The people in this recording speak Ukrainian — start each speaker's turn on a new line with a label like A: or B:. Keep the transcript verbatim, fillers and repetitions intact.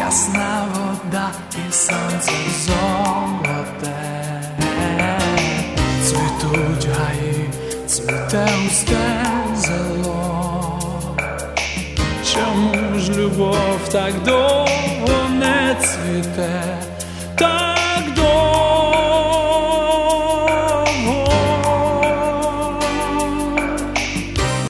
A: ясна вода і сонце золоте. Цвітуть гаї, цвіте густе зело. Чому ж любов так довго не цвіте? Та